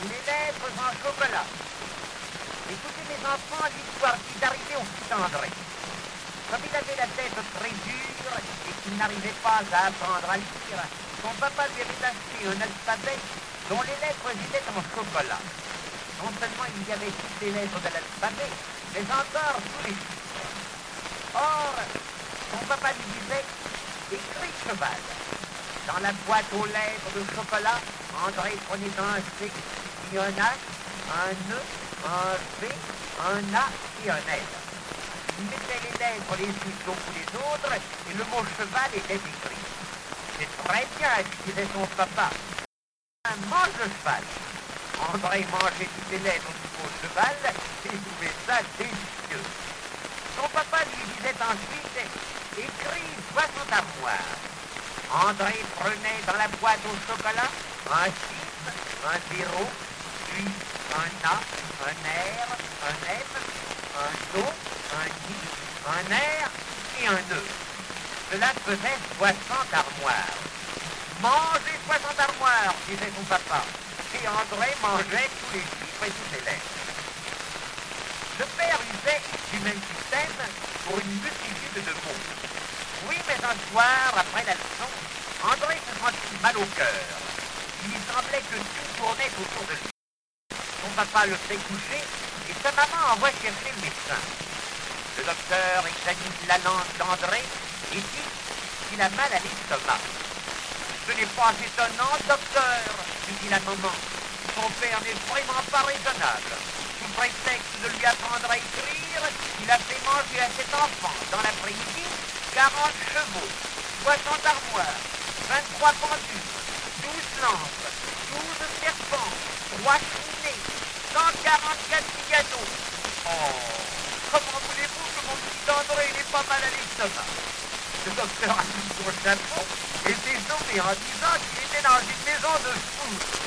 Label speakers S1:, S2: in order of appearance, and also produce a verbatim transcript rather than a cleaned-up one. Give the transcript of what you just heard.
S1: les lettres en chocolat. Écoutez mes enfants l'histoire qui est arrivée au petit André. Comme il avait la tête très dure et qu'il n'arrivait pas à apprendre à lire, son papa lui avait acheté un alphabet dont les lettres étaient en chocolat. Non seulement il y avait toutes les lettres de l'alphabet, mais encore tous les chiffres. Or, son papa lui disait « Écris cheval ». Dans la boîte aux lettres de chocolat, André prenait un C, puis un H, un E, un V, un A et un L. Il mettait les lettres les unes sous les autres et le mot cheval était écrit. C'est très bien, disait son papa. Mange le cheval. André mangeait toutes les lettres du mot cheval et trouvait ça délicieux. Son papa lui disait ensuite, écris soixante armoires. André prenait dans la boîte au chocolat un chiffre, un zéro, puis un A, un R, un M, un O, un I, un R et un E. Cela faisait soixante armoires. Mangez soixante armoires, disait son papa. Et André mangeait tous les chiffres et toutes les lettres. Le père usait du même système pour une multitude de mots. Oui, mais un soir, après la leçon, André se sentit mal au cœur. Il lui semblait que tout tournait autour de lui. Son papa le fait coucher et sa maman envoie chercher le médecin. Le docteur examine la langue d'André et dit qu'il a mal à l'estomac. Ce n'est pas étonnant, docteur, lui dit la maman. Son père n'est vraiment pas raisonnable. Sous prétexte de lui apprendre à écrire, il a fait manger à cet enfant, dans l'après-midi, quarante chevaux, soixante armoires, vingt-trois pendules, douze lampes, douze serpents, trois cheminées, cent quarante-quatre pianos. Oh, comment voulez-vous que mon petit André n'ait pas mal à l'estomac? Le docteur a mis son chapeau et s'est sauvé en disant qu'il était dans une maison de fous.